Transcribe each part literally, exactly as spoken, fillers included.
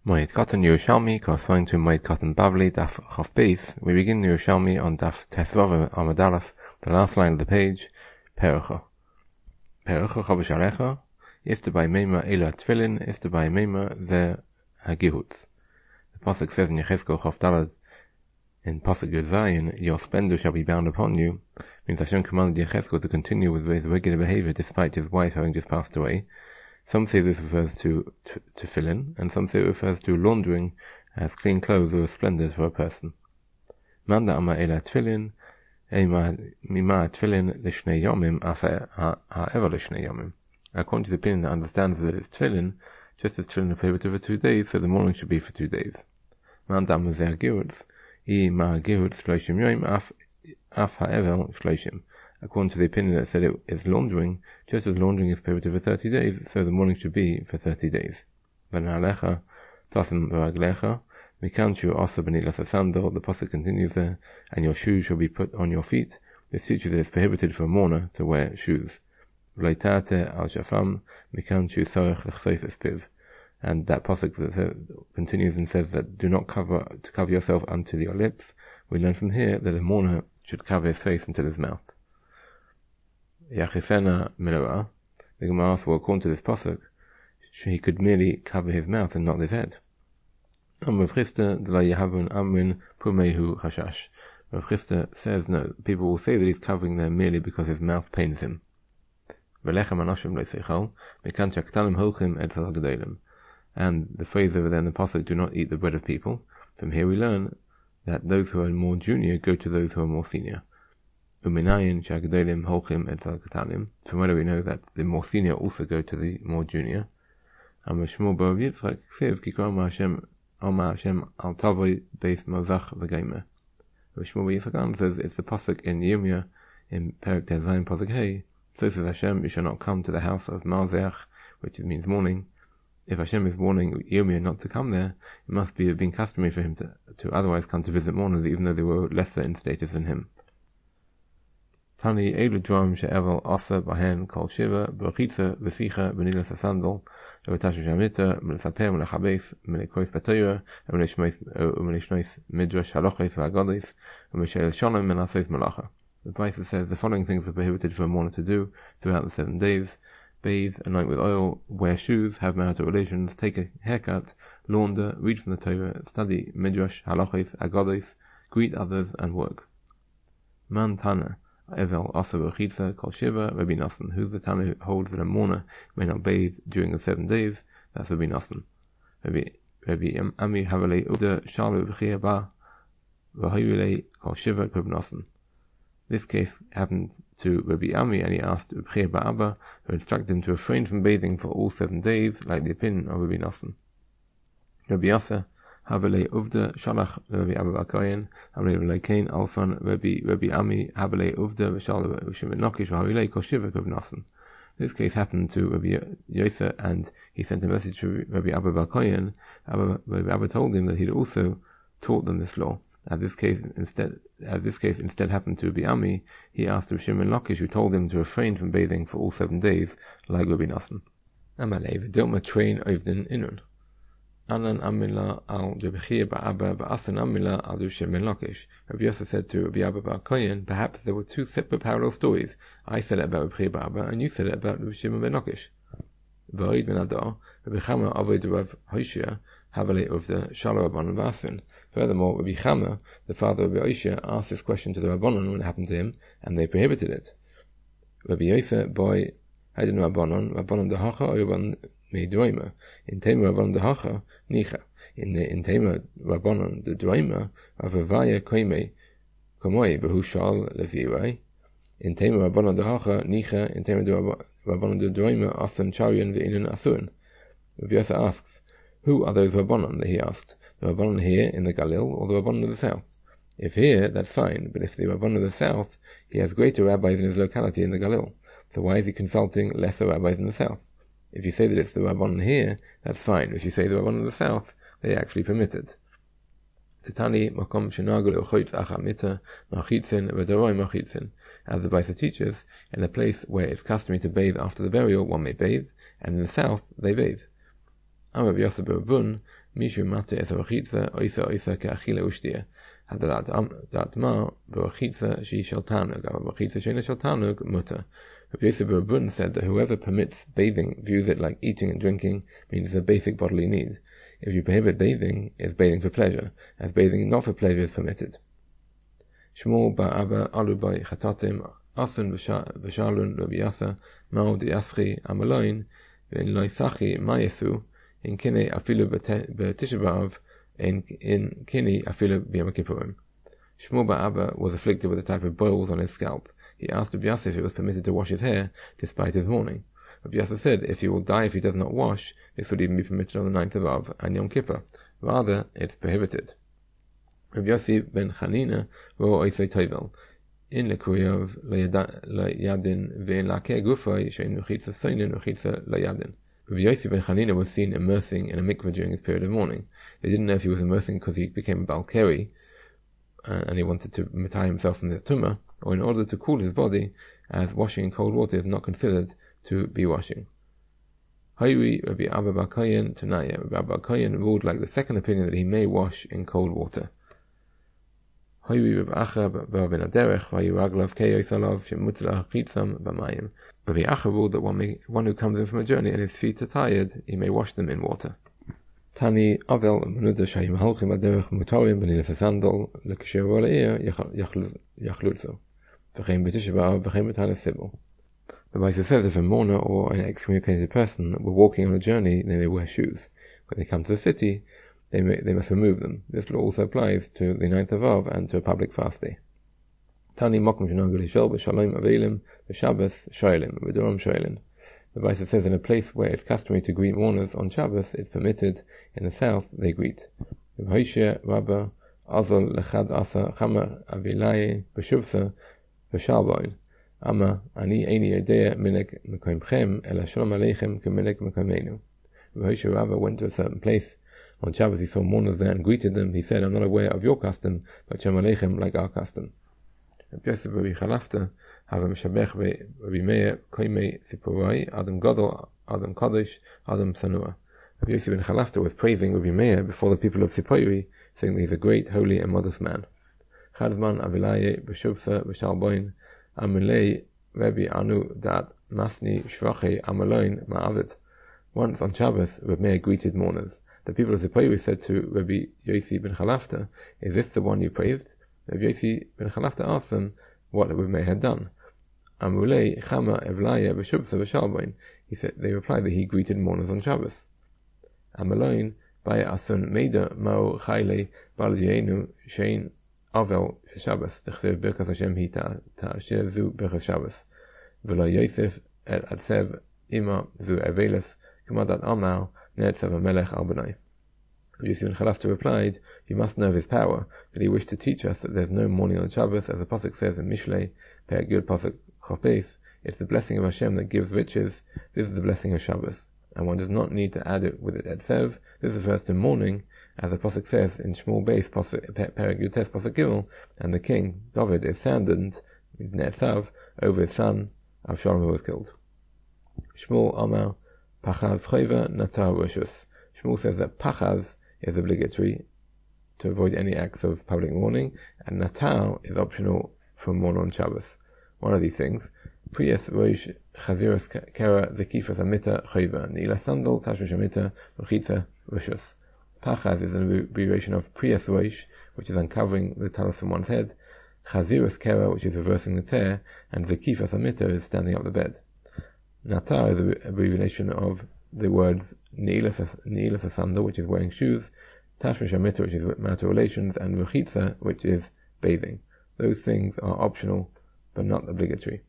Moed Katan Yerushalmi corresponding to Moed Katan Bavli Daf Chaf Beis. We begin Yerushalmi on Daf Tesvav Amud Aleph, the last line of the page. Perecha. Perecha Chavish Alecha. Ifta by Meima Ela Tfilin. Ifta by Meima the Hagihut. The pasuk says in Yechezkel Chaf Dalad in pasuk Yozayin, your splendor shall be bound upon you. Means Hashem commanded Yechezkel to continue with his regular behavior despite his wife having just passed away. Some say this refers to, to, to tefillin, and some say it refers to laundering as clean clothes or splendors for a person. Manda ama ela tefillin, ema mima tefillin lishnei yomim, afa ha'eva lishnei yomim. According to the opinion that understands that it's tefillin, just as tefillin are prohibited for two days, so the morning should be for two days. Manda ama zeh hagirutz, I ma hagirutz shloshim yomim, af af ha'eva shloshim. According to the opinion that said it is laundering, just as laundering is prohibited for thirty days, so the morning should be for thirty days. V'na'alecha, tasim v'raglecha, mikanchu asa b'nilas sandal. The pasuk continues there, and your shoes shall be put on your feet. This teaches that it is prohibited for a mourner to wear shoes. V'leitate al shafam, mikanchu sarech l'chseif espiv. And that pasuk continues and says that do not cover to cover yourself until your lips. We learn from here that a mourner should cover his face until his mouth. Yachisena Miloah, the Gemara asks, well, according to this pasuk, he could merely cover his mouth and not his head. Rav Chisda d'la yahavun amrin pumehu hashash. Rav Chisda says no, people will say that he's covering them merely because his mouth pains him. V'lechem anashim le'seichal, mekan shaktalim holchim et gedolim. And the phrase over there in the pasuk, do not eat the bread of people. From here we learn that those who are more junior go to those who are more senior. Uminayin shagadolim holchim et katanim. From where we know that the more senior also go to the more junior. And Shmuel bar Yitzchak says, "Kikar ma Hashem, Alma Hashem al tavoy beis mazach v'geimer." Shmuel bar Yitzchak says it's the pasuk in Yirmiyah in Perek Tezayin pasuk Hey. So says Hashem, you shall not come to the house of Malzeach, which means mourning. If Hashem is warning Yirmiyah not to come there, it must be been customary for him to to otherwise come to visit mourners, even though they were lesser in status than him. Tani elu dvarim she'evel asa bahen kol shiva b'chitza v'sicha b'nilas hasandal v'tashu shamita m'lesaper m'lechabes m'lekois b'toyra m'leshnois midrash halochis v'agadis m'shel shonim m'nasos malacha. The Bible says the following things are prohibited for a mourner to do throughout the seven days: bathe, anoint with oil, wear shoes, have marital relations, take a haircut, launder, read from the Torah, study midrash halochis agadis, greet others, and work. Man Tana Evel Asa B'chitza Kol Shiva Rabbi Nassan. Who's the Tana who holds that a mourner may not bathe during the seven days? That's Rabbi Nassan. Rabbi Rabbi Ami Havalei Uda Shalu V'chia Ba V'hayulei Kol Shiva Rabbi Nassan. This case happened to Rabbi Ami, and he asked V'chia Ba'aba, who instructed him to refrain from bathing for all seven days, like the opinion of Rabbi Nassan. Rabbi Asa Habalei Uvda Shalach Rabbi Abba Bakayin Habalei Leikain Alfan Rabbi Rabbi Ami Habalei Uvda V'Shalach V'Shimon Nokish V'Havilei Koshivak of Nassan. This case happened to Rabbi Yosef, and he sent a message to Rabbi Abba Bakayin. Rabbi Abba told him that he'd also taught them this law. As this case instead, as this case instead happened to Rabbi Ami, he asked Rabbi Shimon Lakish, who told him to refrain from bathing for all seven days, like Rabbi Nassan. Amalei V'Dilma Train Ovden Inun. Anan Amila al Jebechir Ba'aba Ba'asan Amila al Shimon Lakish. Rabbi Yosef said to Rabbi Abba Bar Kohen, perhaps there were two separate parallel stories. I said it about Rabbi Ba'aba, and you said it about Rabbi Shimon ben Lakish. V'oid ben Adar, Rabbi Chama avoid Rav Hoshea, Havalei of the Shalom Rabbanon Ba'asan. Furthermore, Rabbi Chama, the father of Rabbi Hoshea, asked this question to the Rabbanon when it happened to him, and they prohibited it. Rabbi Yosef, boy, Haydin Rabbanon, Rabbanon Dehacha, or Rabbanon Meidroima. In Tema Rabbanon Dehacha, Nicha. In the in Tema Rabbanon the Droima, Avavaya Koime, Komoi, Behushal Levirai. In Tema Rabbanon Dehacha, Nicha. In Tema Rabbanon the Droima, Asan Charian Ve'inan Asun. Rabbi Yosef asks, who are those Rabbanon that he asked? The Rabbanon here in the Galil, or the Rabbanon of the south? If here, that's fine, but if the Rabbanon of the south, he has greater rabbis in his locality in the Galil, so why is he consulting lesser rabbis in the south? If you say that it's the Rabbanon here, that's fine. If you say the Rabbanon of the south, they actually permit it. Titani makom shenagul uchoyt achamita machitzin v'daroi machitzin. As the Baisa teaches, in a place where it's customary to bathe after the burial, one may bathe, and in the south, they bathe. Amar Rabbi Yosef Bun, Mishu Mate Es Rachitza, Oisa Oisa Ke'achila Ushtia. Had that ma Rachitza She Shel Tanug, Rachitza Sheina Shel Tanug Mutter. Rabbi Yosef Bun said that whoever permits bathing views it like eating and drinking, means it's a basic bodily need. If you prohibit bathing, it's bathing for pleasure, as bathing not for pleasure is permitted. Shmuel Ba'aba Alubai Chatatim Asun V'Shalun Rabbi Yasa Mao Diaschi Amaloin V'in Loisachi Mayesu in Kine Afilu B'Tisha B'Av in Kine Afilu B'Yom Kippurim. Shmuel Ba'aba was afflicted with a type of boils on his scalp. He asked Rabbi Yasa if it was permitted to wash his hair despite his mourning. Rabbi Yasa said if he will die if he does not wash, this would even be permitted on the ninth of Av and Yom Kippur. Rather, it's prohibited. Rabbi Yossi ben Chanina ro oisei toivel in lekuyov layadin ve'in lake gufay shein nuchitza soinin nuchitza layadin. Rabbi Yossi ben Chanina was seen immersing in a mikveh during his period of mourning. They didn't know if he was immersing because he became balkeri uh, and he wanted to matai himself from the tumah, or in order to cool his body, as washing in cold water is not considered to be washing. Hayri Rabbi Abba bar Kohen Tanaya. Rabbi Abba bar Kohen ruled like the second opinion that he may wash in cold water. Hayri Rabbi Acha bar ben Aderech vayiraglav keyoisalav shemutla chitzam b'mayim. Rabbi Acha ruled that one, may, one who comes in from a journey and his feet are tired, he may wash them in water. Tani Avel Menuda Shayim Halchim Aderech Mutarim Benilef Sandal Lekasher Walair Yachlutzo V'chein B'Tisha B'Av V'chein B'Tana Sibel. The Bible says if a mourner or an excommunicated person were walking on a journey, then they wear shoes. When they come to the city, they may, they must remove them. This law also applies to the ninth of Av and to a public fast day. Tani Mokum Shenagul Hishel B'Shalom Avelim B'Shabbos Shoelim B'Doram Shoelim. The Bible says in a place where it's customary to greet mourners on Shabbos, it's permitted. In the south, they greet. V'Hosheh Rabba Azol Lechad Asa Chama Avilaye B'Shuvsa B'Shalboin. Ama ani eini yedea minek mekoimchem ela shalom aleichem keminek mekoimenu. V'Hosheh Rabba went to a certain place. On Shabbos he saw mourners there and greeted them. He said, I'm not aware of your custom, but shalom aleichem like our custom. Rabbi Yosef Rabbi Chalafta have a Meshabech Rabbi Meir Koimei Sipurai Adam Gadol Adam Kadosh Adam Sanua. Rabbi Yosef ben Chalafta was praising Rabbi Meir before the people of Sipori, saying that he's a great, holy and modest man. Chadman Avilaye B'Shuvsa B'Shalboin Amulei Rabbi Anu Dat Masni Shvache Amaloin Ma'avet. Once on Shabbos, Rabbi Meir greeted mourners. The people of Sipori said to Rabbi Yosef ben Chalafta, is this the one you praised? Rabbi Yosef ben Chalafta asked them what Rabbi Meir had done. Amulei Chama Evlaya B'Shuvsa B'Shalboin. He said, they replied that he greeted mourners on Shabbos. Amaloin by Asun Meida Mao Chayle Baljienu Shein Avel Shabbos Techsev Birkas Hashem Hita Ta'asher Zu Birkas Shabbos V'lo Yosef El Adsev Ima Zu Avelis Kamadat Amal Netzav Melech Al B'nai. Yosef ben Chalafta replied, you must know of his power, but he wished to teach us that there is no mourning on Shabbos, as the Pasuk says in Mishlei, Perek Yud Pasuk Chopes, it's the blessing of Hashem that gives riches. This is the blessing of Shabbos, and one does not need to add it with it Etzev. This refers to mourning, as the Pasuk says in Shmuel Beis Perek Yud Tes Pasuk Gimel, and the king David is saddened with Netzav over his son Avshalom who was killed. Shmuel Amar Pachaz Chayva Natar Roshus. Shmuel says that Pachaz is obligatory to avoid any acts of public mourning, and Natal is optional for mourn on Shabbos. One of these things, Priyas Rosh Chaziras Kera Zekifas Amita Chayva Nila Sandal Tashmish Amita Rechitza Roshus. Pachaz is an abbreviation of Priyas Rosh, which is uncovering the talus from one's head, Chaziras Kera, which is reversing the tear, and Zekifas Amita is standing up the bed. Natar is an abbreviation of the words Ne'ilas Sandal, which is wearing shoes, Tashmish Amita, which is marital relations, and Rechitza, which is bathing. Those things are optional, but not obligatory.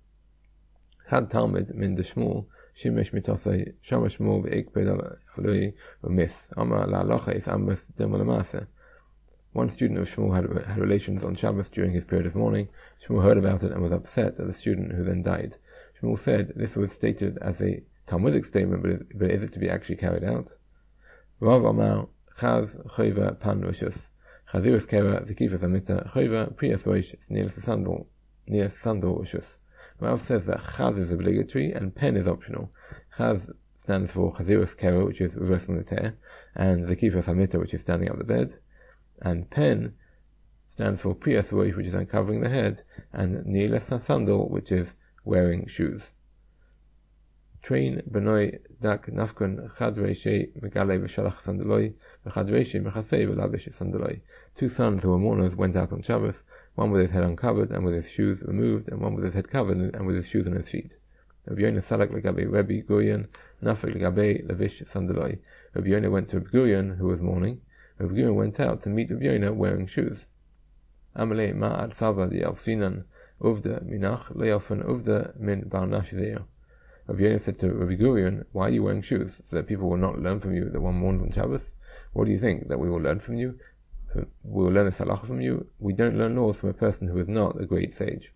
Had Talmud min de Shmuel, Shimesh mitosei, Shama Shmuel v'ikped aloi v'mis, Amar la'alocha is ambas dermalamase. One student of Shmuel had, had relations on Shabbos during his period of mourning. Shmuel heard about it and was upset at the student who then died. Shmuel said this was stated as a Talmudic statement, but is, but is it to be actually carried out? Rav Amar Chaz Chayva Pan Roshus Chazirus Kera Zekifas Amita Chayva Priyas Rosh Near Sandal Near Sandal Roshus. Rav says that Chaz is obligatory and pen is optional. Chaz stands for Chazirus Kero, which is reversing the tear, and Zakifas Hamita, which is standing up the bed, and Pen stands for Priyas Roish, which is uncovering the head, and Niles Sandal, which is wearing shoes. Train Benoi Dak Nafkun Chadre She Megale V'Shalach Sandaloi V'Chadre She Mechasei V'Lavish Sandaloi. Two sons who were mourners went out on Shabbos, one with his head uncovered and with his shoes removed, and one with his head covered and with his shoes on his feet. Rabbi Yonah Salak Legabe Rebbe Gurion Nafek Legabe Lavish Sandaloi. Rabbi Yonah went to Rabbi Gurion, who was mourning. Rabbi Gurion went out to meet Rabbi Yonah wearing shoes. Amalei Ma'ad Sava Yalfinan Uvda Minach Leofen Uvda Min Barnash Zeir. Rabbi Yonah said to Rabbi Gurion, why are you wearing shoes? So that people will not learn from you that one mourns on Shabbos? What do you think? That we will learn from you? We will learn this halacha from you? We don't learn laws from a person who is not a great sage.